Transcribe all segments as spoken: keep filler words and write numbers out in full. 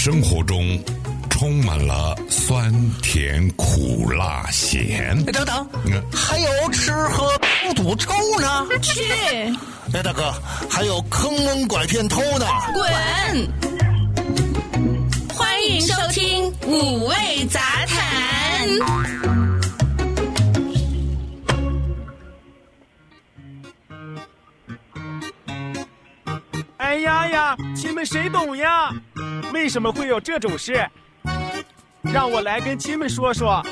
生活中充满了酸甜苦辣咸。 哎，等等，嗯，还有吃喝不赌抽呢。 去！ 哎，大哥，还有坑蒙拐骗偷呢。 滚！欢迎收听五味杂谈。 哎呀呀，亲们谁懂呀？为什么会有这种事？让我来跟亲们说说。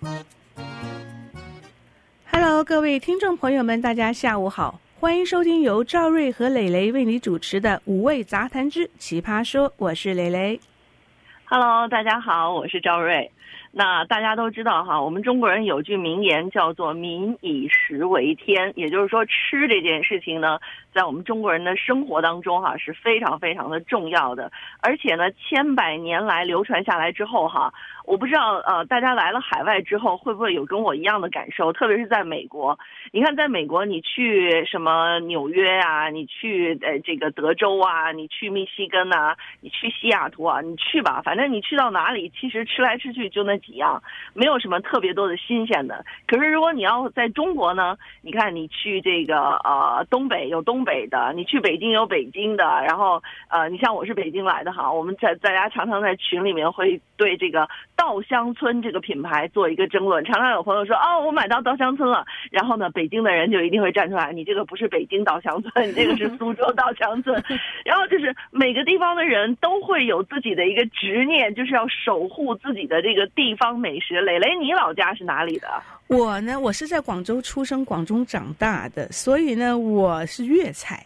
Hello， 各位听众朋友们，大家下午好，欢迎收听由赵瑞和蕾蕾为你主持的五味杂谈之奇葩说，我是蕾蕾。 Hello， 大家好，我是赵瑞。那大家都知道哈，我们中国人有句名言叫做民以食为天，也就是说吃这件事情呢，在我们中国人的生活当中哈是非常非常的重要的，而且呢千百年来流传下来之后哈，我不知道呃大家来了海外之后会不会有跟我一样的感受，特别是在美国。你看在美国你去什么纽约啊，你去呃这个德州啊，你去密西根啊，你去西雅图啊，你去吧，反正你去到哪里其实吃来吃去就那几样，没有什么特别多的新鲜的。可是如果你要在中国呢，你看你去这个呃东北有东北的，你去北京有北京的，然后呃你像我是北京来的哈，我们在大家常常在群里面会对这个稻香村这个品牌做一个争论，常常有朋友说哦我买到稻香村了，然后呢北京的人就一定会站出来，你这个不是北京稻香村，你这个是苏州稻香村。然后就是每个地方的人都会有自己的一个执念，就是要守护自己的这个地方美食。蕾蕾，你老家是哪里的？ 我呢，我是在广州出生，广州长大的，所以呢，我是粤菜。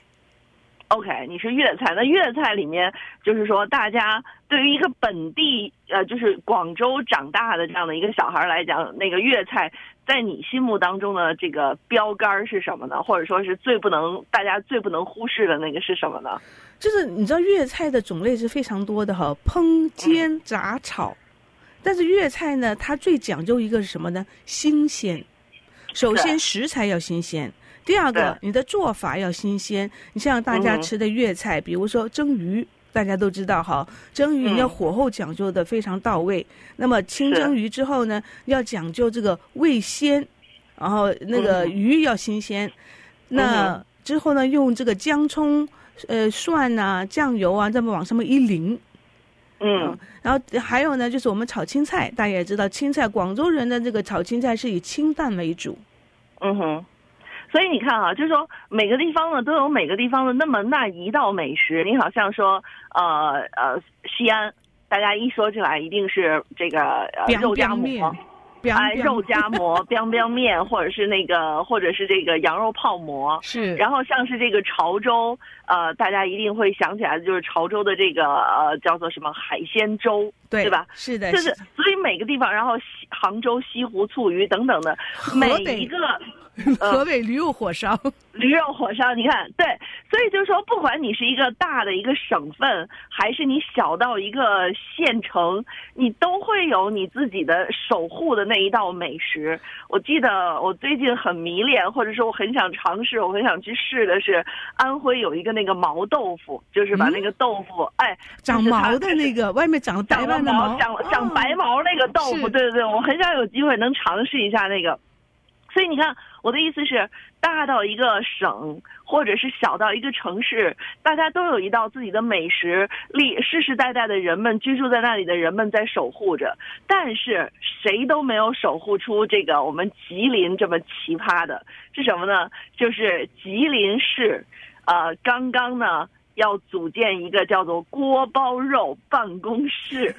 OK， 你是粤菜。那粤菜里面，就是说，大家对于一个本地呃，就是广州长大的这样的一个小孩来讲，那个粤菜在你心目当中的这个标杆是什么呢？或者说是最不能大家最不能忽视的那个是什么呢？ 就是你知道粤菜的种类是非常多的哈，烹、煎、炸、炒。嗯，但是粤菜呢，它最讲究一个是什么呢？新鲜。首先食材要新鲜，第二个你的做法要新鲜。你像大家吃的粤菜，嗯，比如说蒸鱼，大家都知道哈，蒸鱼你要火候讲究的非常到位。嗯，那么清蒸鱼之后呢，要讲究这个味鲜，然后那个鱼要新鲜。嗯，那之后呢，用这个姜葱、呃蒜啊、酱油啊，这么往上面一淋。嗯，然后还有呢，就是我们炒青菜，大家也知道，青菜广州人的这个炒青菜是以清淡为主。 嗯哼，所以你看啊，就是说每个地方呢都有每个地方的那么那一道美食。你好像说呃呃西安，大家一说起来一定是这个呃肉夹馍。哎，肉夹馍、biang biang 面，或者是那个，或者是这个羊肉泡馍， 是。 然后像是这个潮州，呃，大家一定会想起来的就是潮州的这个呃叫做什么海鲜粥， 对， 对吧？ 是的， 就是，所以每个地方，然后杭州西湖醋鱼等等的，每一个。 河北驴肉火烧，呃、 驴肉火烧，你看，对，所以就是说，不管你是一个大的一个省份，还是你小到一个县城，你都会有你自己的守护的那一道美食。我记得我最近很迷恋，或者说我很想尝试，我很想去试的是安徽有一个那个毛豆腐，就是把那个豆腐，嗯、哎， 长毛的那个，外面长白白的毛， 长长白毛那个豆腐，对对对，我很想有机会能尝试一下那个。所以你看，我的意思是，大到一个省，或者是小到一个城市，大家都有一道自己的美食，历世世代代的人们居住在那里的人们在守护着。但是谁都没有守护出这个我们吉林这么奇葩的，是什么呢？就是吉林市，呃，刚刚呢要组建一个叫做锅包肉办公室。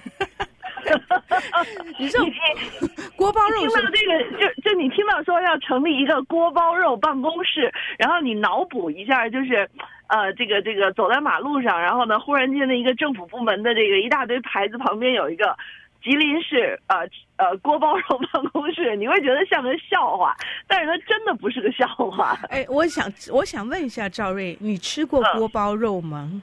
你说锅包肉， 听到这个就就你听到说要成立一个锅包肉办公室，然后你脑补一下，就是呃这个这个走在马路上，然后呢忽然间的一个政府部门的这个一大堆牌子旁边有一个吉林市呃呃锅包肉办公室，你会觉得像个笑话，但是它真的不是个笑话。 哎，我想我想问一下赵瑞，你吃过锅包肉吗？ 嗯，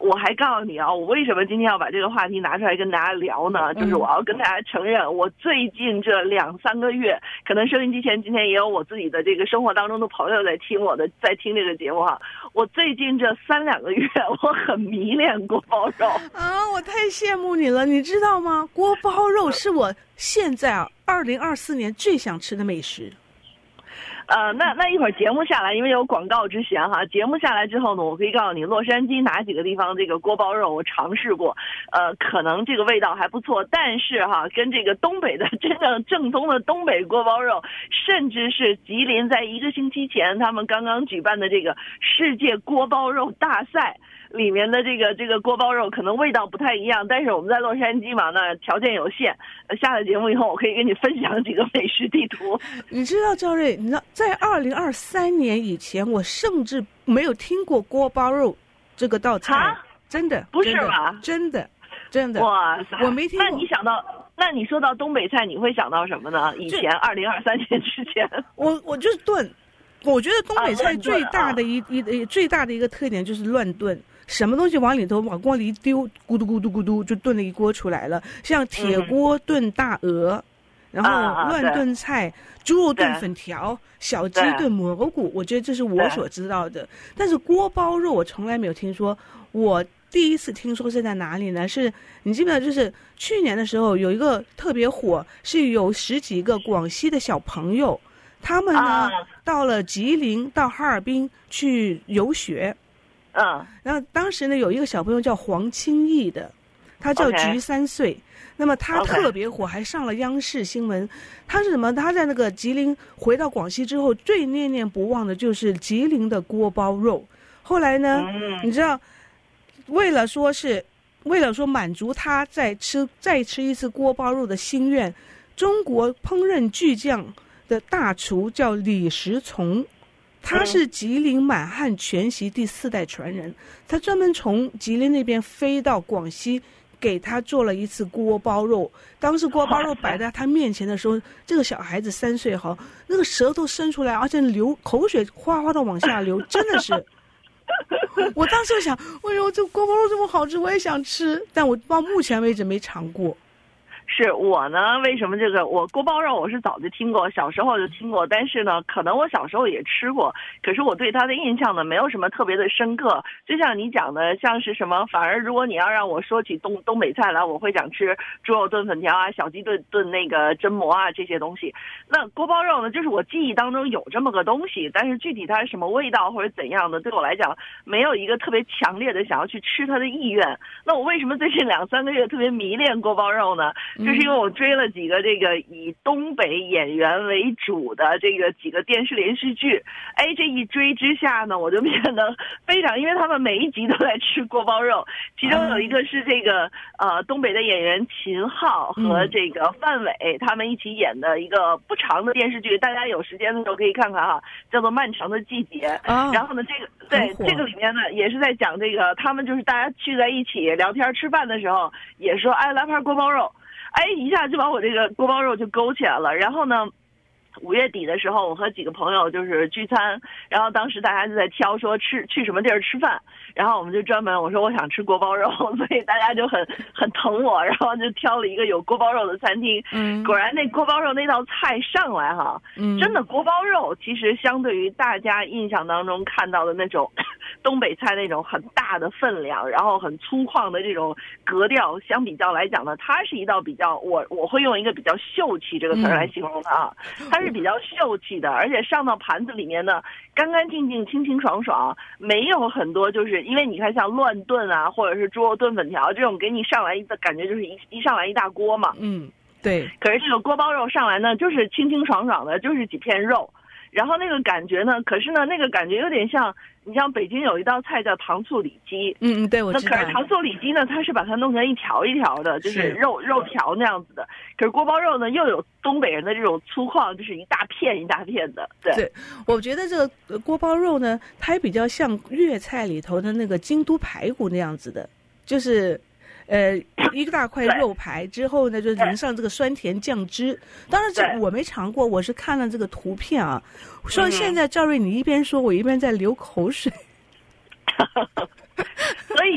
我还告诉你啊，我为什么今天要把这个话题拿出来跟大家聊呢？就是我要跟大家承认，我最近这两三个月，可能收音机前今天也有我自己的这个生活当中的朋友在听我的，在听这个节目哈。我最近这三两个月，我很迷恋锅包肉啊！我太羡慕你了，你知道吗？锅包肉是我现在啊，二零二四年最想吃的美食。 呃，那那一会儿节目下来，因为有广告之前哈，节目下来之后呢，我可以告诉你，洛杉矶哪几个地方这个锅包肉我尝试过，呃，可能这个味道还不错，但是哈，跟这个东北的真正正宗的东北锅包肉，甚至是吉林在一个星期前他们刚刚举办的这个世界锅包肉大赛里面的这个这个锅包肉，可能味道不太一样，但是我们在洛杉矶嘛，那条件有限，下了节目以后，我可以跟你分享几个美食地图。 你知道赵瑞，你知道在二零二三年以前，我甚至没有听过锅包肉这个道菜，真的不是吧？ 真的，真的， 哇塞， 我没听过。 那你想到，那你说到东北菜，你会想到什么呢？以前二零二三年之前， 我我就是炖。我觉得东北菜最大的一、啊、一最大的一个特点就是乱炖。什么东西往里头往锅里一丢，咕嘟咕嘟咕嘟就炖了一锅出来了。像铁锅炖大鹅，嗯、然后乱炖菜、啊、猪肉炖粉条、小鸡炖蘑菇，我觉得这是我所知道的。但是锅包肉我从来没有听说。我第一次听说是在哪里呢？是你记不记得，就是去年的时候有一个特别火，是有十几个广西的小朋友，他们呢、啊、到了吉林到哈尔滨去游学。 嗯， 然后当时呢，有一个小朋友叫黄清义的，他叫菊三岁， okay. 那么他特别火， okay. 还上了央视新闻。他是什么？他在那个吉林回到广西之后，最念念不忘的就是吉林的锅包肉。后来呢，嗯、你知道，为了说是，为了说满足他再吃再吃一次锅包肉的心愿，中国烹饪巨匠的大厨叫李时从。他是吉林满汉全席第四代传人，他专门从吉林那边飞到广西，给他做了一次锅包肉。当时锅包肉摆在他面前的时候，这个小孩子三岁哈，那个舌头伸出来，而且流口水哗哗的往下流，真的是。我当时就想，哎呦，这锅包肉这么好吃，我也想吃，但我到目前为止没尝过。 是我呢，为什么这个我锅包肉我是早就听过，小时候就听过，但是呢，可能我小时候也吃过，可是我对它的印象呢，没有什么特别的深刻。就像你讲的，像是什么，反而如果你要让我说起东东北菜来，我会想吃猪肉炖粉条啊，小鸡炖炖那个榛蘑啊这些东西。那锅包肉呢，就是我记忆当中有这么个东西，但是具体它是什么味道或者怎样的，对我来讲没有一个特别强烈的想要去吃它的意愿。那我为什么最近两三个月特别迷恋锅包肉呢？就是因为我追了几个这个以东北演员为主的这个几个电视连续剧，哎，这一追之下呢，我就变得非常，因为他们每一集都在吃锅包肉，其中有一个是这个呃东北的演员秦昊和这个范伟他们一起演的一个不长的电视剧，大家有时间的时候可以看看哈，叫做《漫长的季节》。然后呢，这个对这个里面呢也是在讲这个他们就是大家聚在一起聊天吃饭的时候，也说哎来盘锅包肉。哎，一下就把我这个锅包肉就勾起来了。然后呢，五月底的时候，我和几个朋友就是聚餐，然后当时大家就在挑说吃去什么地儿吃饭，然后我们就专门我说我想吃锅包肉，所以大家就很很疼我，然后就挑了一个有锅包肉的餐厅。嗯，果然那锅包肉那道菜上来哈，嗯，真的锅包肉其实相对于大家印象当中看到的那种东北菜那种很大的分量，然后很粗犷的这种格调相比较来讲呢，它是一道比较我我会用一个比较秀气这个词来形容它啊，它是比较秀气的，而且上到盘子里面呢，干干净净、清清爽爽，没有很多就是因为你看像乱炖啊，或者是猪肉炖粉条这种，给你上来的感觉就是一一上来一大锅嘛。嗯，对。可是这个锅包肉上来呢，就是清清爽爽的，就是几片肉。然后那个感觉呢，可是呢，那个感觉有点像，你像北京有一道菜叫糖醋里脊，嗯嗯，对，我知道。那可是糖醋里脊呢，它是把它弄成一条一条的，就是肉肉条那样子的。可是锅包肉呢，又有东北人的这种粗犷，就是一大片一大片的。对，对， 我觉得这个锅包肉呢，它也比较像粤菜里头的那个京都排骨那样子的，就是。呃，一个大块肉排之后呢，就淋上这个酸甜酱汁。当然，这我没尝过，我是看了这个图片啊。说现在赵瑞，你一边说，我一边在流口水。 所以其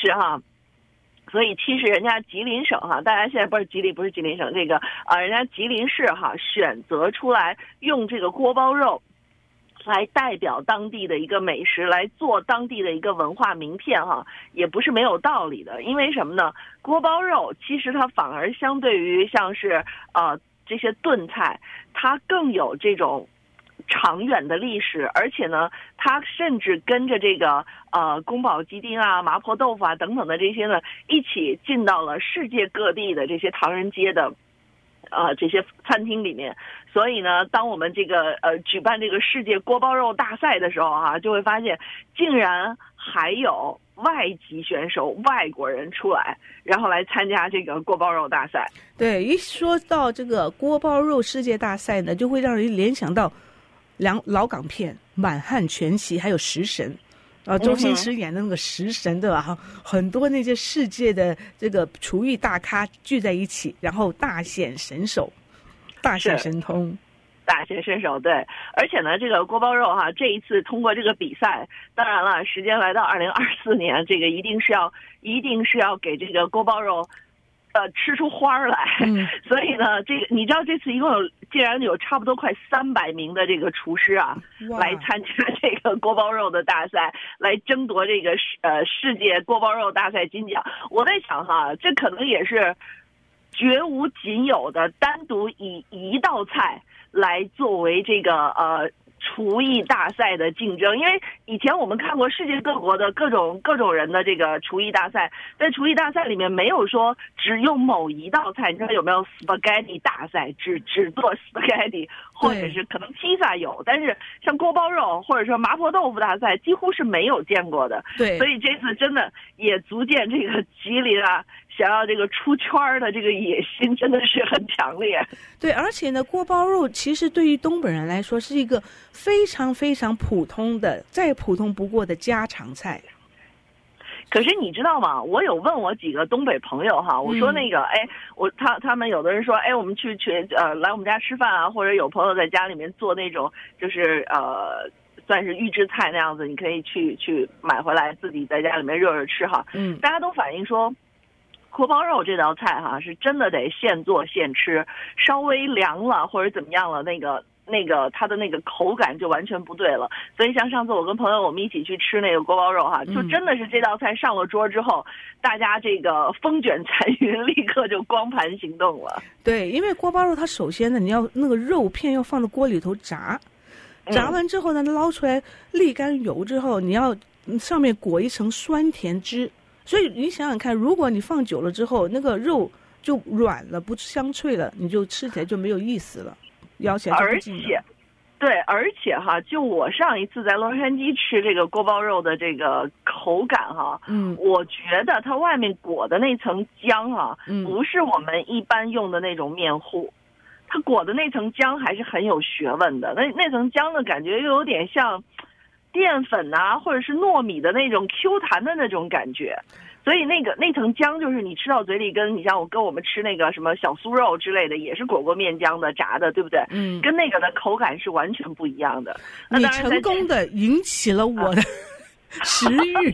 实哈。所以其实人家吉林省哈，大家现在不是吉林，不是吉林省，这个啊，人家吉林市哈选择出来用这个锅包肉来代表当地的一个美食，来做当地的一个文化名片哈，也不是没有道理的。因为什么呢？锅包肉其实它反而相对于像是呃这些炖菜，它更有这种长远的历史，而且呢，它甚至跟着这个呃宫保鸡丁啊、麻婆豆腐啊等等的这些呢，一起进到了世界各地的这些唐人街的呃这些餐厅里面。所以呢，当我们这个呃举办这个世界锅包肉大赛的时候啊，就会发现竟然还有外籍选手、外国人出来，然后来参加这个锅包肉大赛。 对，一说到这个锅包肉世界大赛呢，就会让人联想到两老港片《满汉全席》还有《食神》，啊，周星驰演的那个《食神》对吧？很多那些世界的这个厨艺大咖聚在一起，然后大显身手，大显神通。 大显身手，对，而且呢，这个锅包肉哈，这一次通过这个比赛，当然了，时间来到二零二四年，这个一定是要，一定是要给这个锅包肉，呃，吃出花来。嗯、所以呢，这个你知道，这次一共有，竟然有差不多快三百名的这个厨师啊，来参加这个锅包肉的大赛，来争夺这个呃世界锅包肉大赛金奖。我在想哈，这可能也是绝无仅有的，单独以一道菜来作为这个呃厨艺大赛的竞争。因为以前我们看过世界各国的各种各种人的这个厨艺大赛，在厨艺大赛里面没有说只用某一道菜，你知道有没有 spaghetti 大赛，只只做 spaghetti， 或者是可能披萨有，但是像锅包肉或者说麻婆豆腐大赛几乎是没有见过的。 对， 所以这次真的也足见这个吉林啊想要这个出圈的这个野心真的是很强烈。 对，而且呢，锅包肉其实对于东北人来说是一个非常非常普通的、再普通不过的家常菜。 可是你知道吗？我有问我几个东北朋友哈，我说那个，哎、嗯，我他他们有的人说，哎，我们去去呃来我们家吃饭啊，或者有朋友在家里面做那种就是呃。算是预制菜那样子，你可以去去买回来自己在家里面热热吃哈。嗯，大家都反映说，锅包肉这道菜哈是真的得现做现吃，稍微凉了或者怎么样了，那个那个它的那个口感就完全不对了。所以像上次我跟朋友我们一起去吃那个锅包肉哈，就真的是这道菜上了桌之后，嗯、大家这个风卷残云，立刻就光盘行动了。 对，因为锅包肉它首先呢，你要那个肉片要放到锅里头炸。炸完之后呢，捞出来沥干油之后，你要上面裹一层酸甜汁。所以你想想看，如果你放久了之后，那个肉就软了，不香脆了，你就吃起来就没有意思了，咬起来就不劲了。 而且，对，而且哈，就我上一次在洛杉矶吃这个锅包肉的这个口感哈，嗯，我觉得它外面裹的那层浆哈，嗯，不是我们一般用的那种面糊。它裹的那层浆还是很有学问的，那那层浆的感觉又有点像淀粉啊，或者是糯米的那种 Q 弹的那种感觉，所以那个那层浆就是你吃到嘴里，跟你像我跟我们吃那个什么小酥肉之类的，也是裹过面浆的炸的，对不对？嗯，跟那个的口感是完全不一样的。 你成功的引起了我的食欲。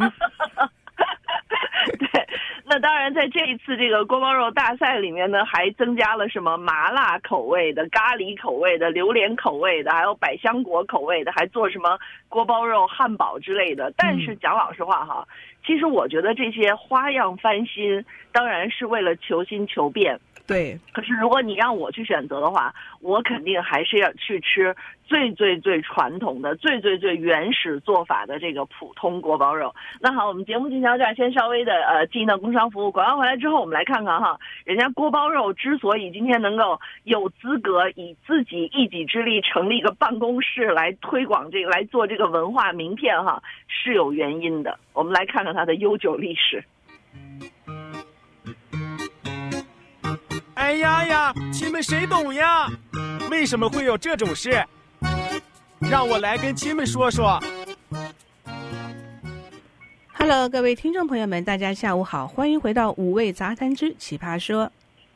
对，那当然在这一次这个锅包肉大赛里面呢，还增加了什么麻辣口味的、咖喱口味的、榴莲口味的，还有百香果口味的，还做什么锅包肉汉堡之类的。但是讲老实话哈，其实我觉得这些花样翻新当然是为了求新求变。 对， 可是如果你让我去选择的话，我肯定还是要去吃最最最传统的、最最最原始做法的这个普通锅包肉。那好，我们节目进行到这儿，先稍微的呃进到工商服务。广告回来之后，我们来看看哈，人家锅包肉之所以今天能够有资格以自己一己之力成立一个办公室来推广这个、来做这个文化名片哈，是有原因的。我们来看看它的悠久历史。 哎呀呀，亲们谁懂呀？为什么会有这种事？让我来跟亲们说说。 Hello， 各位听众朋友们，大家下午好，欢迎回到五味杂谈之奇葩说。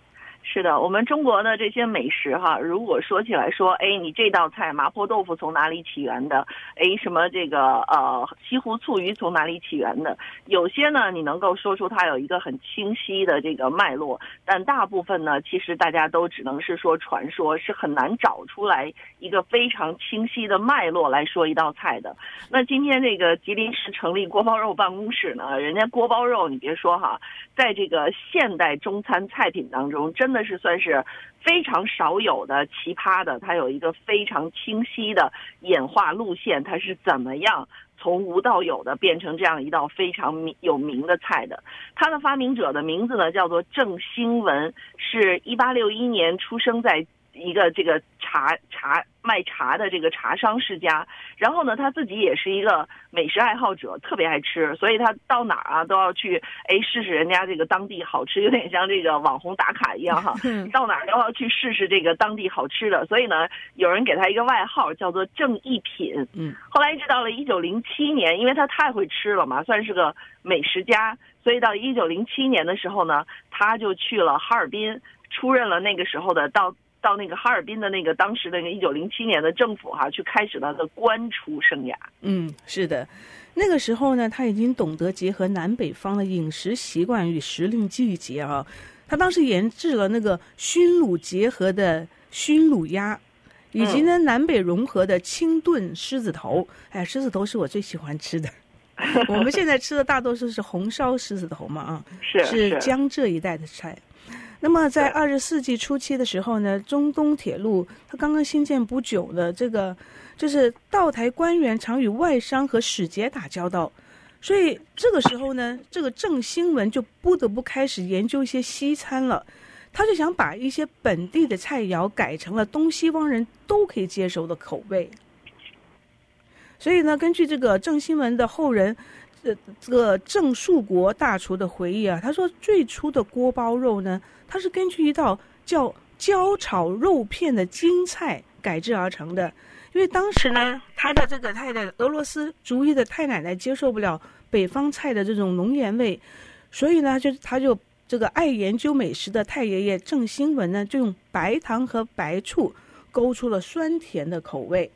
是的，我们中国的这些美食哈，如果说起来说，哎，你这道菜麻婆豆腐从哪里起源的？哎，什么这个呃西湖醋鱼从哪里起源的？有些呢，你能够说出它有一个很清晰的这个脉络，但大部分呢，其实大家都只能是说传说，是很难找出来一个非常清晰的脉络来说一道菜的。那今天这个吉林市成立锅包肉办公室呢，人家锅包肉，你别说哈，在这个现代中餐菜品当中，真的是算是非常少有的奇葩的，它有一个非常清晰的演化路线，它是怎么样从无到有的变成这样一道非常有名的菜的。它的发明者的名字呢叫做郑兴文，是一八六一年出生在一个这个茶茶卖茶的这个茶商世家，然后呢他自己也是一个美食爱好者，特别爱吃，所以他到哪儿啊都要去哎试试人家这个当地好吃，有点像这个网红打卡一样哈，到哪儿都要去试试这个当地好吃的，所以呢有人给他一个外号叫做郑一品。嗯，后来一直到了一九零七年，因为他太会吃了嘛，算是个美食家，所以到一九零七年的时候呢，他就去了哈尔滨，出任了那个时候的到。到那个哈尔滨的那个当时的那个一九零七年的政府哈、啊，去开始他的官厨生涯。 嗯，是的，那个时候呢，他已经懂得结合南北方的饮食习惯与时令季节啊。他当时研制了那个熏卤结合的熏卤鸭，以及呢、嗯、南北融合的清炖狮子头。哎，狮子头是我最喜欢吃的。我们现在吃的大多数是红烧狮子头嘛啊， 是是江浙一带的菜。那么在二十世纪初期的时候呢，中东铁路它刚刚兴建不久的这个，就是道台官员常与外商和使节打交道，所以这个时候呢，这个郑兴文就不得不开始研究一些西餐了。他就想把一些本地的菜肴改成了东西方人都可以接受的口味。所以呢，根据这个郑兴文的后人呃，这个郑树国大厨的回忆啊，他说最初的锅包肉呢，它是根据一道叫焦炒肉片的京菜改制而成的。因为当时呢，他的这个太太俄罗斯族裔的太奶奶接受不了北方菜的这种浓盐味，所以呢，就他就这个爱研究美食的太爷爷郑兴文呢，就用白糖和白醋勾出了酸甜的口味。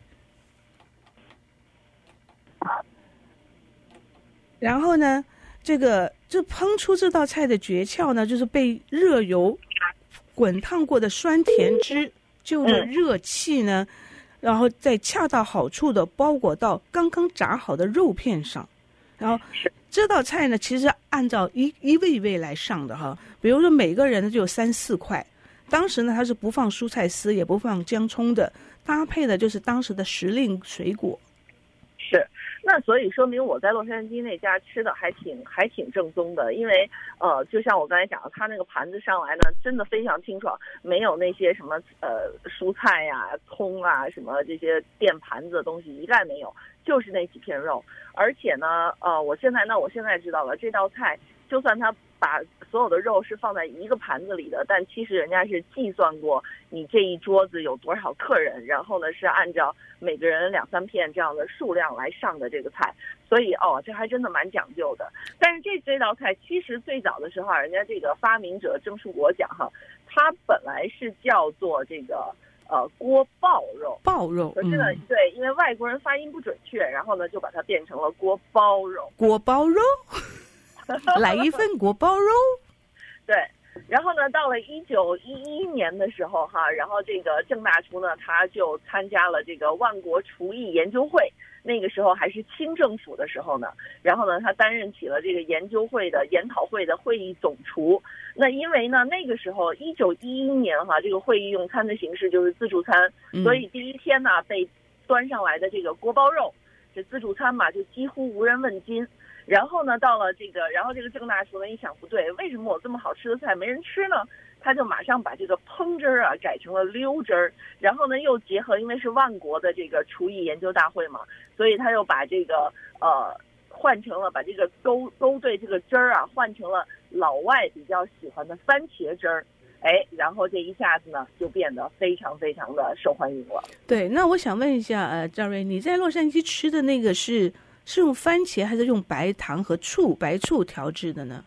然后呢，这个这烹出这道菜的诀窍呢，就是被热油滚烫过的酸甜汁，就着热气呢，然后再恰到好处的包裹到刚刚炸好的肉片上。然后这道菜呢，其实按照一一味一味来上的哈，比如说每个人呢就有三四块。当时呢，它是不放蔬菜丝，也不放姜葱的，搭配的就是当时的时令水果。 是。那所以说明我在洛杉矶那家吃的还挺还挺正宗的，因为呃，就像我刚才讲的，他那个盘子上来呢，真的非常清爽，没有那些什么呃蔬菜呀、啊、葱啊什么这些垫盘子的东西一概没有，就是那几片肉。而且呢，呃，我现在呢，我现在知道了这道菜，就算他把所有的肉是放在一个盘子里的，但其实人家是计算过你这一桌子有多少客人，然后呢是按照每个人两三片这样的数量来上的这个菜，所以哦，这还真的蛮讲究的。但是这这道菜其实最早的时候啊，人家这个发明者郑树国讲哈，它本来是叫做这个呃锅爆肉， 爆肉， 可是呢、嗯，对，因为外国人发音不准确，然后呢就把它变成了锅包肉， 锅包肉。来一份锅包肉。 对，然后呢，到了一九一一年的时候哈，然后这个郑大厨呢，他就参加了这个万国厨艺研究会，那个时候还是清政府的时候呢，然后呢，他担任起了这个研究会的研讨会的会议总厨。那因为呢，那个时候一九一一年哈，这个会议用餐的形式就是自助餐，嗯、所以第一天呢，被端上来的这个锅包肉，这自助餐嘛，就几乎无人问津。然后呢，到了这个，然后这个郑大厨呢一想不对，为什么我这么好吃的菜没人吃呢？他就马上把这个烹汁儿啊改成了溜汁儿，然后呢又结合，因为是万国的这个厨艺研究大会嘛，所以他又把这个呃换成了把这个勾勾兑这个汁儿啊换成了老外比较喜欢的番茄汁儿。哎，然后这一下子呢，就变得非常非常的受欢迎了。 对，那我想问一下，呃，赵瑞，你在洛杉矶吃的那个是是用番茄还是用白糖和醋白醋调制的呢？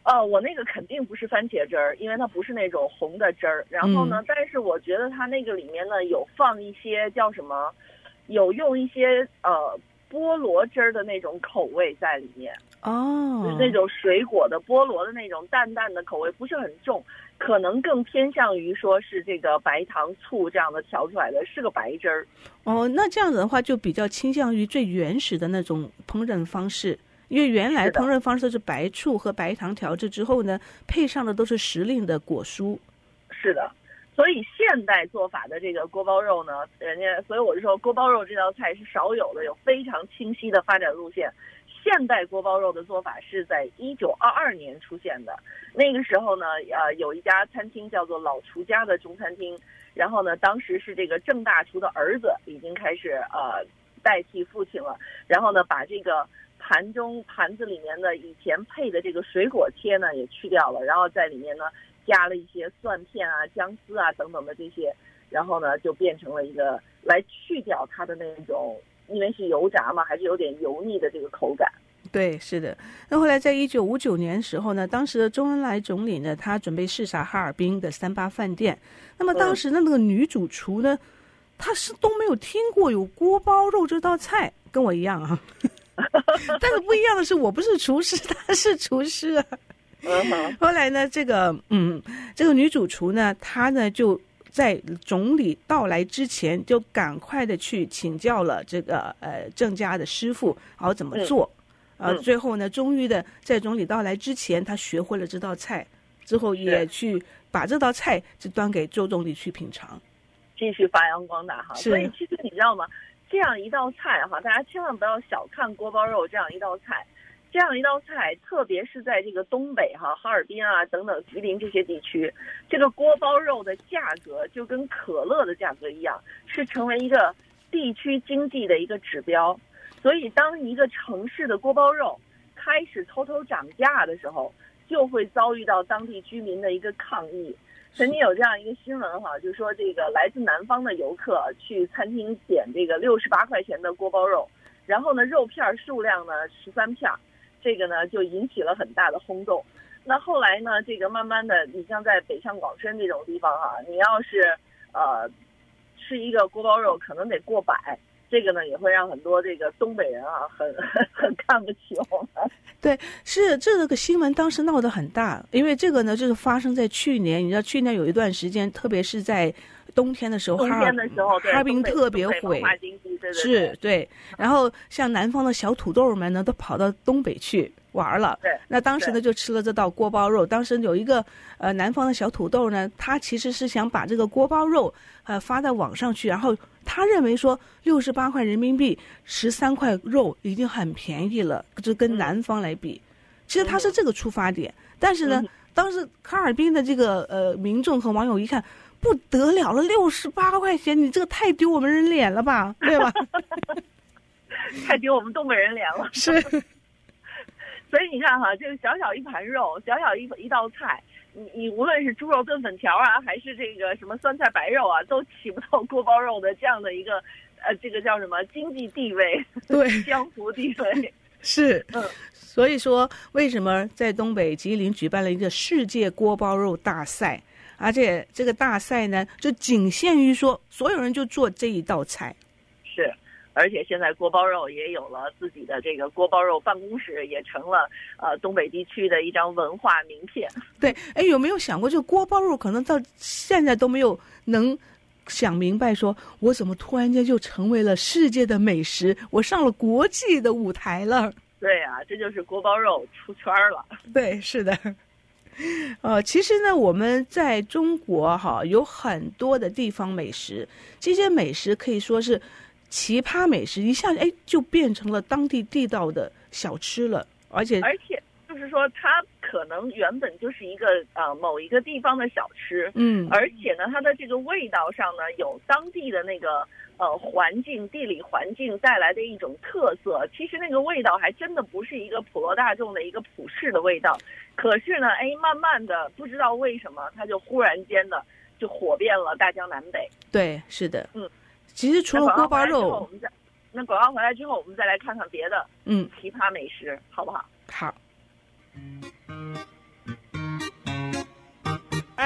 哦，我那个肯定不是番茄汁儿，因为它不是那种红的汁儿。然后呢，嗯、但是我觉得它那个里面呢有放一些叫什么，有用一些呃菠萝汁儿的那种口味在里面。哦，就是那种水果的菠萝的那种淡淡的口味，不是很重，可能更偏向于说是这个白糖醋这样的调出来的，是个白汁儿。 哦，那这样子的话就比较倾向于最原始的那种烹饪方式。因为原来烹饪方式是白醋和白糖调制之后呢，配上的都是时令的果蔬。 是的，所以现代做法的这个锅包肉呢，人家所以我就说锅包肉这道菜是少有的，有非常清晰的发展路线。现代锅包肉的做法是在一九二二年出现的，那个时候呢，呃，有一家餐厅叫做老厨家的中餐厅，然后呢，当时是这个郑大厨的儿子已经开始呃代替父亲了，然后呢，把这个盘中盘子里面的以前配的这个水果贴呢也去掉了，然后在里面呢加了一些蒜片啊、姜丝啊等等的这些，然后呢就变成了一个来去掉它的那种，因为是油炸嘛，还是有点油腻的这个口感。 对，是的。那后来在一九五九年时候呢，当时的周恩来总理呢，他准备视察哈尔滨的三八饭店。那么当时的那个女主厨呢，她是都没有听过有锅包肉这道菜，跟我一样啊。但是不一样的是，我不是厨师，他是厨师啊。后来呢，这个嗯，这个女主厨呢，她呢就在总理到来之前，就赶快的去请教了这个呃郑家的师傅，然后怎么做。嗯、呃，最后呢，终于的在总理到来之前，她学会了这道菜，之后也去把这道菜就端给周总理去品尝， 继续发扬光大哈。所以其实你知道吗？这样一道菜哈，大家千万不要小看锅包肉这样一道菜。这样一道菜，特别是在这个东北哈、哈尔滨啊等等吉林这些地区，这个锅包肉的价格就跟可乐的价格一样，是成为一个地区经济的一个指标。所以，当一个城市的锅包肉开始偷偷涨价的时候，就会遭遇到当地居民的一个抗议。曾经有这样一个新闻哈，就说这个来自南方的游客去餐厅点这个六十八块钱的锅包肉，然后呢肉片数量呢十三片，这个呢就引起了很大的轰动。那后来呢，这个慢慢的，你像在北上广深这种地方哈，你要是呃吃一个锅包肉可能得过百。这个呢也会让很多这个东北人啊很很看不起我们。 对，是这个新闻当时闹得很大，因为这个呢就是发生在去年，你知道去年有一段时间，特别是在冬天的时候， 冬天的时候， 哈尔滨特别毁，是对。然后像南方的小土豆们呢，都跑到东北去玩了。 对， 那当时呢就吃了这道锅包肉。当时有一个呃南方的小土豆呢，他其实是想把这个锅包肉呃发到网上去，然后他认为说六十八块人民币，十三块肉已经很便宜了，就跟南方来比。嗯、其实他是这个出发点，但是呢，嗯、当时哈尔滨的这个呃民众和网友一看。不得了了，六十八块钱，你这个太丢我们人脸了吧，对吧？ 太丢我们东北人脸了。 是。 所以你看哈，这个小小一盘肉，小小一一道菜，你你无论是猪肉炖粉条啊，还是这个什么酸菜白肉啊，都起不到锅包肉的这样的一个呃，这个叫什么经济地位， 对， 江湖地位。 是，嗯。所以说，为什么在东北吉林举办了一个世界锅包肉大赛？而且这个大赛呢，就仅限于说所有人就做这一道菜。 是，而且现在锅包肉也有了自己的这个锅包肉办公室，也成了呃东北地区的一张文化名片。 对，哎，有没有想过，这个锅包肉可能到现在都没有能想明白，说我怎么突然间就成为了世界的美食，我上了国际的舞台了。 对啊，这就是锅包肉出圈了。 对，是的。呃，其实呢，我们在中国哈有很多的地方美食，这些美食可以说是奇葩美食，一下哎就变成了当地地道的小吃了，而且而且就是说，它可能原本就是一个呃某一个地方的小吃， 嗯， 而且呢，它的这个味道上呢，有当地的那个呃环境、地理环境带来的一种特色。其实那个味道还真的不是一个普罗大众的一个普世的味道。可是呢，哎，慢慢的不知道为什么，它就忽然间的就火遍了大江南北。 对，是的， 嗯， 其实除了锅包肉， 我们再那广告回来之后，我们再来看看别的， 嗯， 奇葩美食，好不好？ 好。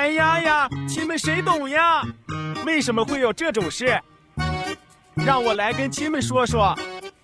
哎呀呀，亲们谁懂呀？为什么会有这种事？让我来跟亲们说说。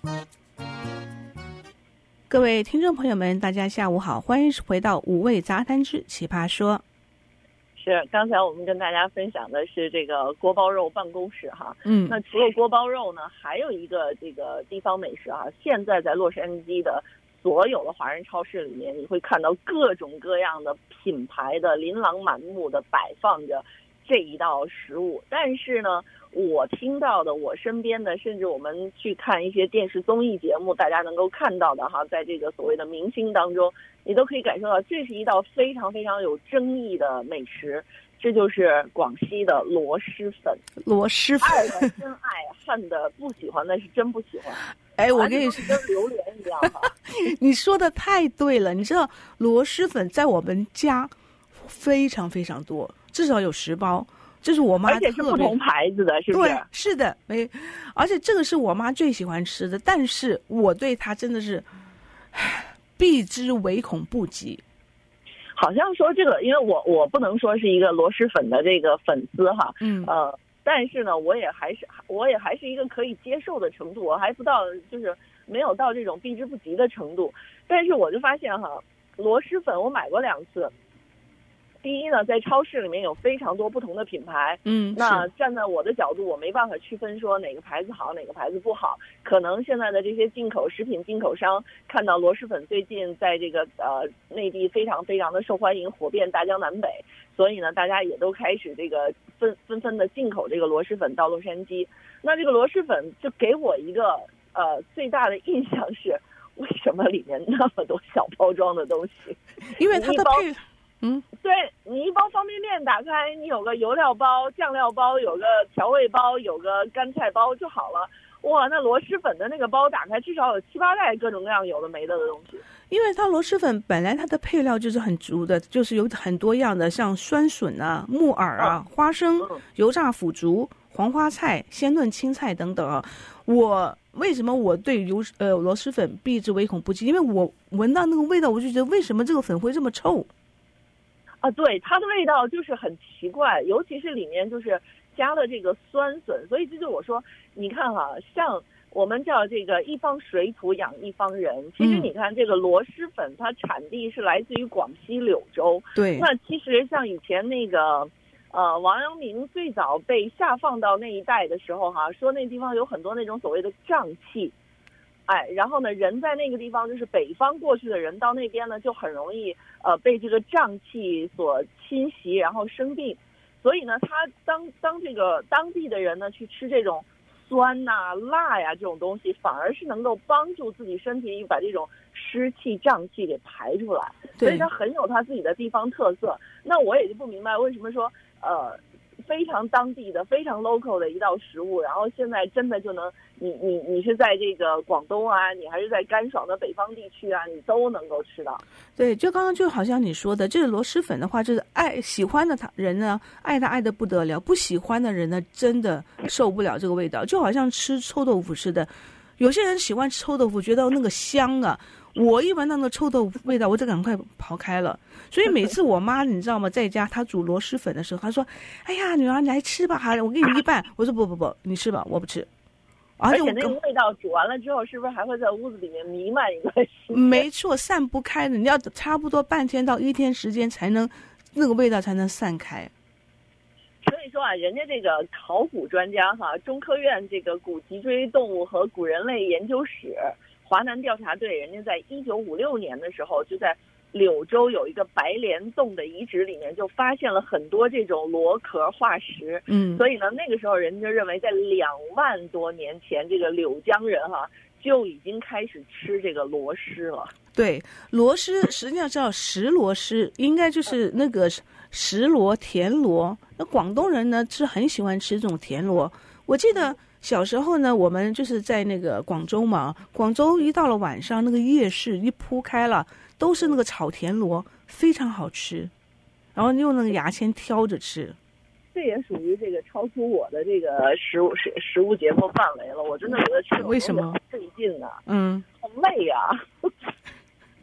各位听众朋友们，大家下午好，欢迎回到五味杂谈之奇葩说。 是，刚才我们跟大家分享的是这个锅包肉办公室哈， 嗯， 那除了锅包肉呢，还有一个这个地方美食哈，现在在洛杉矶的所有的华人超市里面，你会看到各种各样的品牌的琳琅满目的摆放着这一道食物，但是呢，我听到的，我身边的，甚至我们去看一些电视综艺节目，大家能够看到的哈，在这个所谓的明星当中，你都可以感受到，这是一道非常非常有争议的美食，这就是广西的螺蛳粉。 螺蛳粉， 爱的真爱，恨的不喜欢的是真不喜欢。 哎，我跟你说， 跟榴莲一样哈。 你说的太对了，你知道螺蛳粉在我们家非常非常多，至少有十包。这是我妈特别， 而且是不同牌子的，是不是？ 对，是的，没，而且这个是我妈最喜欢吃的，但是我对她真的是避之唯恐不及。 好像说这个，因为我我不能说是一个螺蛳粉的这个粉丝哈， 嗯， 呃，但是呢，我也还是我也还是一个可以接受的程度，我还不到就是没有到这种避之不及的程度，但是我就发现哈，螺蛳粉我买过两次。第一呢，在超市里面有非常多不同的品牌， 嗯， 那站在我的角度，我没办法区分说哪个牌子好，哪个牌子不好。可能现在的这些进口食品进口商看到螺蛳粉最近在这个呃内地非常非常的受欢迎，火遍大江南北，所以呢，大家也都开始这个纷纷纷的进口这个螺蛳粉到洛杉矶。那这个螺蛳粉就给我一个呃最大的印象是，为什么里面那么多小包装的东西？ 因为它的配。嗯， 对，你一包方便面打开，你有个油料包、酱料包，有个调味包，有个干菜包就好了。哇，那螺蛳粉的那个包打开，至少有七八袋各种各样有的没的的东西。 因为它螺蛳粉本来它的配料就是很足的，就是有很多样的，像酸笋啊、木耳啊、嗯、花生、嗯、油炸腐竹、黄花菜、鲜炖青菜等等啊。我为什么我对油呃螺蛳粉避之唯恐不及？因为我闻到那个味道，我就觉得为什么这个粉会这么臭？ 啊，对，它的味道就是很奇怪，尤其是里面就是加了这个酸笋，所以这就是我说，你看哈、啊，像我们叫这个一方水土养一方人，其实你看这个螺蛳粉，它产地是来自于广西柳州。 对。 那其实像以前那个，呃，王阳明最早被下放到那一带的时候哈、啊，说那地方有很多那种所谓的瘴气。哎，然后呢，人在那个地方，就是北方过去的人到那边呢，就很容易呃被这个瘴气所侵袭，然后生病。所以呢，他当当这个当地的人呢去吃这种酸呐、啊、辣呀这种东西，反而是能够帮助自己身体里把这种湿气、瘴气给排出来。所以它很有它自己的地方特色。那我也就不明白为什么说呃。非常当地的、非常 local 的一道食物，然后现在真的就能，你你你是在这个广东啊，你还是在干爽的北方地区啊，你都能够吃到。 对，就刚刚就好像你说的，这个螺蛳粉的话，就是爱喜欢的他人呢，爱他爱的不得了；不喜欢的人呢，真的受不了这个味道。就好像吃臭豆腐似的，有些人喜欢吃臭豆腐，觉得那个香啊。我一闻到那个臭豆腐味道，我就赶快刨开了。所以每次我妈你知道吗，在家她煮螺蛳粉的时候，她说：“哎呀，女儿你来吃吧，哈，我给你一半。”我说：“不不不，你吃吧，我不吃。” 而且那个味道煮完了之后，是不是还会在屋子里面弥漫一个？ 没错，散不开的，你要差不多半天到一天时间才能那个味道才能散开。 所以说啊，人家这个考古专家哈，中科院这个古脊椎动物和古人类研究室。华南调查队，人家在一九五六年的时候，就在柳州有一个白莲洞的遗址里面，就发现了很多这种螺壳化石。嗯，所以呢，那个时候人家认为，在两万多年前，这个柳江人哈、啊、就已经开始吃这个螺蛳了。 对，螺蛳实际上叫石螺蛳，应该就是那个石螺、田螺。那广东人呢是很喜欢吃这种田螺。我记得。小时候呢，我们就是在那个广州嘛，广州一到了晚上，那个夜市一铺开了，都是那个炒田螺，非常好吃，然后用那个牙签挑着吃。 这也属于这个超出我的这个食物食食物节目范围了，我真的觉得吃为什么费劲呢？ 嗯， 好累呀、啊。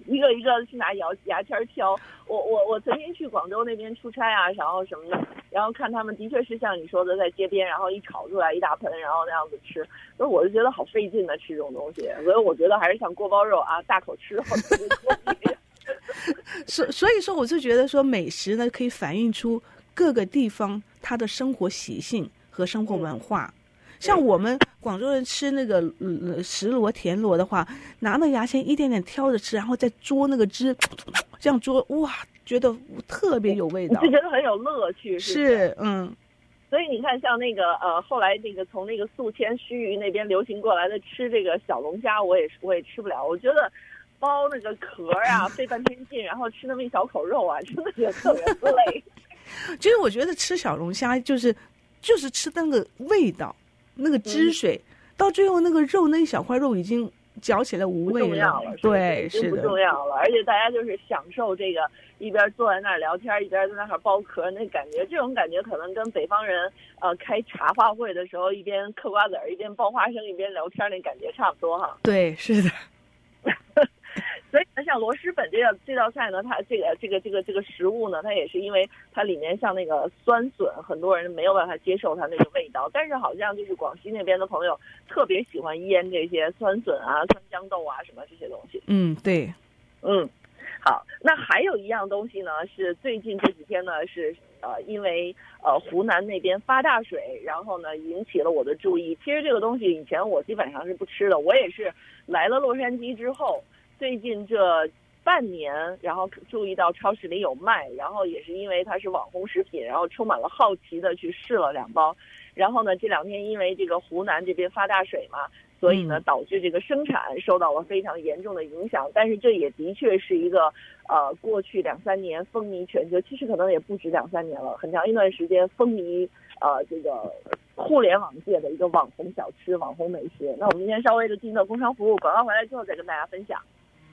一个一个去拿牙牙签挑。我我我曾经去广州那边出差啊，然后什么的，然后看他们的确是像你说的，在街边，然后一炒出来一大盆，然后那样子吃，所以我就觉得好费劲的吃这种东西，所以我觉得还是像锅包肉啊，大口吃肉特别过瘾。 所所以说，我就觉得说美食呢，可以反映出各个地方它的生活习性和生活文化。像我们广州人吃那个呃石螺田螺的话，拿那牙签一点点挑着吃，然后再嘬那个汁，这样嘬，哇，觉得特别有味道， 就觉得很有乐趣。是, 是嗯。 所以你看，像那个呃，后来那个从那个宿迁盱眙那边流行过来的吃这个小龙虾，我也我也吃不了。我觉得剥那个壳啊，费半天劲，然后吃那么一小口肉啊，真的是特别累。 其实我觉得吃小龙虾就是就是吃那个味道。那个汁水、嗯、到最后那个肉那一小块肉已经嚼起来无味了， 不重要了， 对，是的， 不重要了。而且大家就是享受这个一边坐在那儿聊天，一边在那儿剥壳那感觉，这种感觉可能跟北方人呃开茶话会的时候一边嗑瓜子儿一边剥花生一边聊天那感觉差不多哈。 对，是的。 所以呢，像螺蛳粉这道这道菜呢，它这个这个这个这个食物呢，它也是因为它里面像那个酸笋，很多人没有办法接受它那个味道。但是好像就是广西那边的朋友特别喜欢腌这些酸笋啊、酸豇豆啊什么这些东西。 嗯，对， 嗯，好。那还有一样东西呢，是最近这几天呢是呃，因为呃湖南那边发大水，然后呢引起了我的注意。其实这个东西以前我基本上是不吃的，我也是来了洛杉矶之后。最近这半年，然后注意到超市里有卖，然后也是因为它是网红食品，然后充满了好奇的去试了两包。然后呢，这两天因为这个湖南这边发大水嘛，所以呢导致这个生产受到了非常严重的影响。但是这也的确是一个呃过去两三年风靡全球，其实可能也不止两三年了，很长一段时间风靡呃这个互联网界的一个网红小吃、网红美食。那我们今天稍微的进到工商服务广告回来之后，再跟大家分享。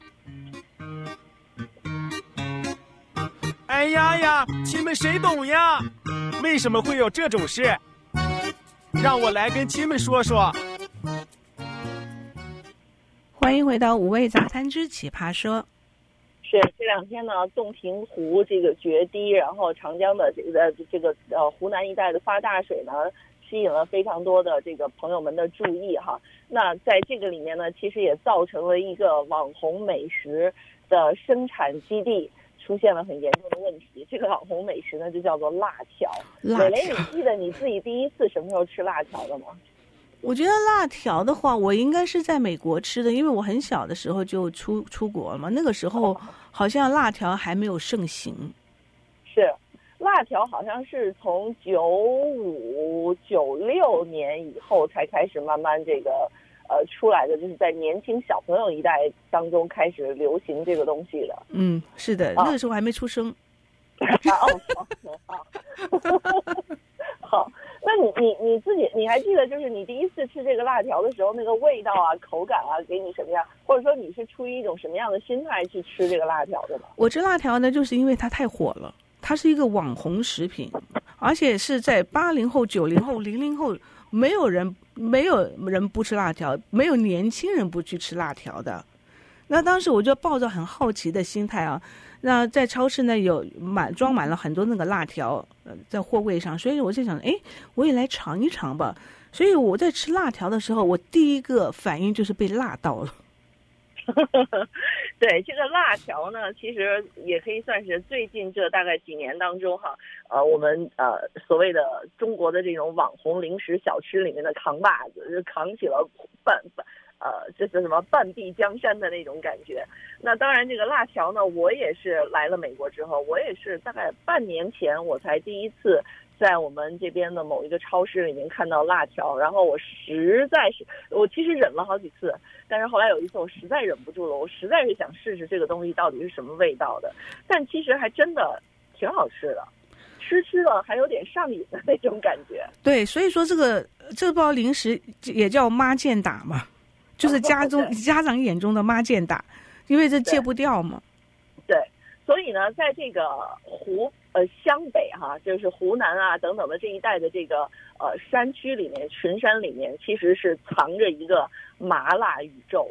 哎呀呀，亲们谁懂呀？为什么会有这种事？让我来跟亲们说说。 欢迎回到五味杂谈之奇葩说。 是这两天呢，洞庭湖这个决堤，然后长江的这个这个呃湖南一带的发大水呢，吸引了非常多的这个朋友们的注意哈。那在这个里面呢，其实也造成了一个网红美食的生产基地出现了很严重的问题。这个网红美食呢，就叫做辣条。美蕾，你记得你自己第一次什么时候吃辣条的吗？ 我觉得辣条的话，我应该是在美国吃的，因为我很小的时候就出出国了嘛，那个时候好像辣条还没有盛行。 是。辣条好像是从九五九六年以后才开始慢慢这个呃出来的，就是在年轻小朋友一代当中开始流行这个东西的。 嗯，是的，啊、那个时候还没出生。 哦，好，好，那你你你自己你还记得就是你第一次吃这个辣条的时候，那个味道啊、口感啊，给你什么样？或者说你是出于一种什么样的心态去吃这个辣条的呢？ 我吃辣条呢，就是因为它太火了。它是一个网红食品，而且是在八零后、九零后、零零后，没有人没有人不吃辣条，没有年轻人不去吃辣条的。那当时我就抱着很好奇的心态啊，那在超市呢有满装满了很多那个辣条，呃，在货柜上，所以我就想，哎，我也来尝一尝吧。所以我在吃辣条的时候，我第一个反应就是被辣到了。 对，这个辣条呢，其实也可以算是最近这大概几年当中哈，呃，我们呃所谓的中国的这种网红零食小吃里面的扛把子，就扛起了半半呃，这是什么半壁江山的那种感觉。那当然，这个辣条呢，我也是来了美国之后，我也是大概半年前我才第一次在我们这边的某一个超市里面看到辣条，然后我实在是，我其实忍了好几次，但是后来有一次我实在忍不住了，我实在是想试试这个东西到底是什么味道的，但其实还真的挺好吃的，吃吃了还有点上瘾的那种感觉。 对，所以说这个这包零食也叫妈健打嘛，就是家中家长眼中的妈健打，因为这戒不掉嘛。 对，所以呢，在这个湖呃湘北哈、啊，就是湖南啊等等的这一带的这个呃山区里面、群山里面，其实是藏着一个麻辣宇宙的。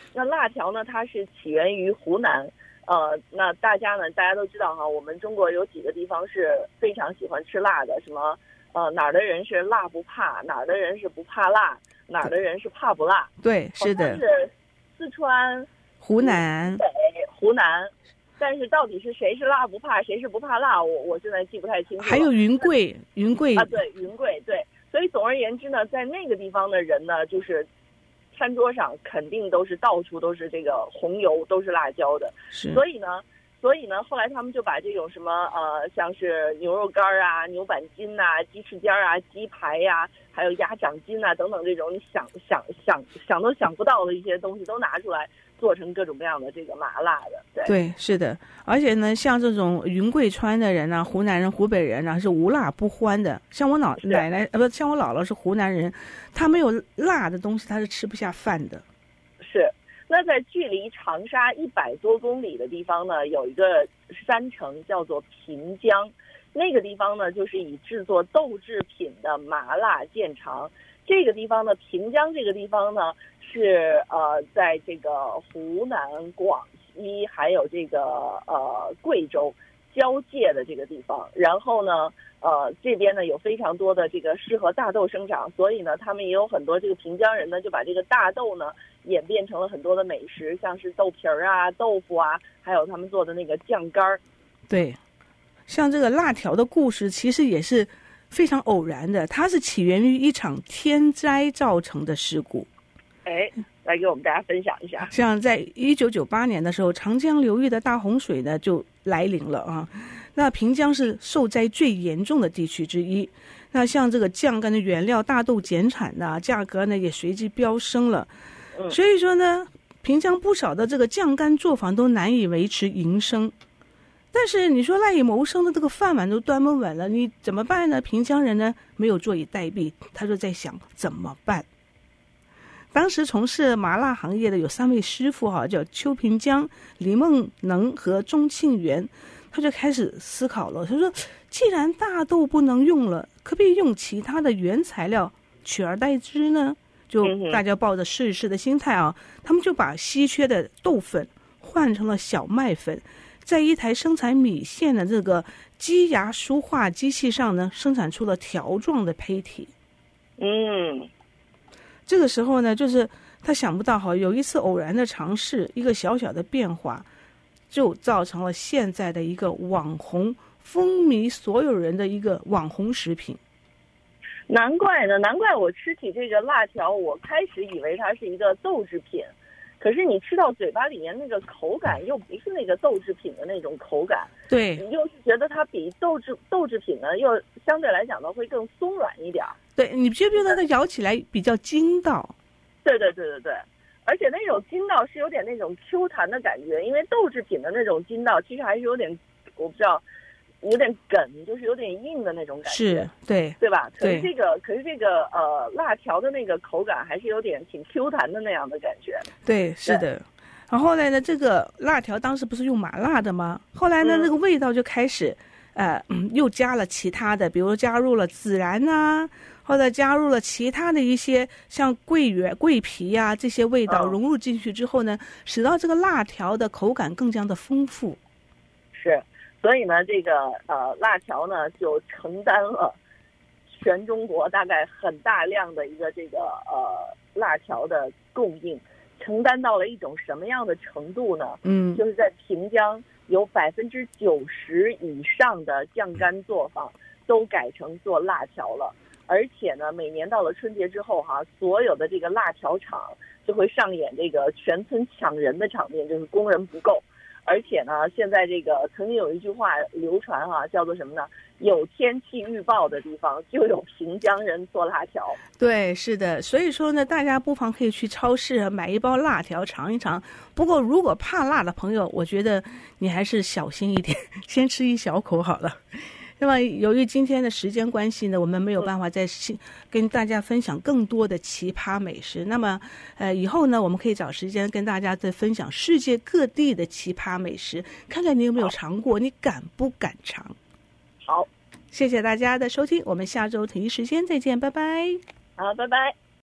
那辣条呢，它是起源于湖南。呃，那大家呢，大家都知道哈，我们中国有几个地方是非常喜欢吃辣的，什么呃哪儿的人是辣不怕，哪儿的人是不怕辣，哪儿的人是怕不辣。 对，是的。 是四川、 湖南、 北、湖南，但是到底是谁是辣不怕，谁是不怕辣，我我现在记不太清楚。 还有云贵，云贵啊，对，云贵，对。所以总而言之呢，在那个地方的人呢，就是餐桌上肯定都是到处都是这个红油，都是辣椒的。 是。 所以呢，所以呢，后来他们就把这种什么呃，像是牛肉干啊、牛板筋呐、鸡翅尖啊、鸡排呀、啊，还有鸭掌筋啊等等这种你想想想想都想不到的一些东西都拿出来，做成各种各样的这个麻辣的。对， 对，是的。而且呢，像这种云贵川的人啊，湖南人、湖北人啊，是无辣不欢的。像我老奶奶呃不，像我姥姥是湖南人，她没有辣的东西，她是吃不下饭的。 是。那在距离长沙一百多公里的地方呢，有一个山城叫做平江，那个地方呢就是以制作豆制品的麻辣见长。这个地方呢，平江这个地方呢是呃在这个湖南、广西还有这个呃贵州交界的这个地方，然后呢呃这边呢有非常多的这个适合大豆生长，所以呢他们也有很多这个平江人呢就把这个大豆呢演变成了很多的美食，像是豆皮儿啊、豆腐啊，还有他们做的那个酱干儿。 对，像这个辣条的故事其实也是非常偶然的，它是起源于一场天灾造成的事故。 哎，来给我们大家分享一下。 像在一九九八年的时候，长江流域的大洪水呢就来临了啊。那平江是受灾最严重的地区之一。那像这个酱干的原料大豆减产呢，价格呢也随之飙升了。嗯、所以说呢，平江不少的这个酱干作坊都难以维持营生。但是你说赖以谋生的这个饭碗都端不稳了，你怎么办呢？平江人呢没有坐以待毙，他就在想怎么办。当时从事麻辣行业的有三位师傅哈，叫邱平江、李梦能和钟庆元，他就开始思考了。他说，既然大豆不能用了，可不可以用其他的原材料取而代之呢？就大家抱着试一试的心态啊，他们就把稀缺的豆粉换成了小麦粉，在一台生产米线的这个机牙梳化机器上呢，生产出了条状的胚体。 嗯， 这个时候呢，就是他想不到哈，有一次偶然的尝试，一个小小的变化，就造成了现在的一个网红风靡所有人的一个网红食品。 难怪呢，难怪我吃起这个辣条，我开始以为它是一个豆制品。可是你吃到嘴巴里面那个口感又不是那个豆制品的那种口感， 对， 你又是觉得它比豆制豆制品呢又相对来讲呢会更松软一点。 对，你觉不觉得它咬起来比较筋道？ 对对对对对，而且那种筋道是有点那种 Q 弹的感觉，因为豆制品的那种筋道其实还是有点，我不知道，有点梗，就是有点硬的那种感觉。 是，对， 对吧？可是这个，可是这个呃辣条的那个口感还是有点挺 Q 弹的那样的感觉。 对，是的。然后后来呢，这个辣条当时不是用麻辣的吗？后来呢，嗯、那个味道就开始，呃，嗯、又加了其他的，比如加入了孜然啊，或者加入了其他的一些像桂圆、桂皮啊这些味道融入进去之后呢，嗯、使到这个辣条的口感更加的丰富。 是。所以呢，这个呃辣条呢就承担了全中国大概很大量的一个这个呃辣条的供应，承担到了一种什么样的程度呢？嗯，就是在平江有百分之九十以上的酱干作坊都改成做辣条了，而且呢，每年到了春节之后哈，所有的这个辣条厂就会上演这个全村抢人的场面，就是工人不够。而且呢，现在这个曾经有一句话流传啊，叫做什么呢？有天气预报的地方就有平江人做辣条。 对，是的。所以说呢，大家不妨可以去超市买一包辣条尝一尝。不过如果怕辣的朋友，我觉得你还是小心一点，先吃一小口好了。那么由于今天的时间关系呢，我们没有办法再跟大家分享更多的奇葩美食。那么呃，以后呢，我们可以找时间跟大家再分享世界各地的奇葩美食，看看你有没有尝过，你敢不敢尝。 好， 谢谢大家的收听，我们下周同一时间再见，拜拜。 好，拜拜。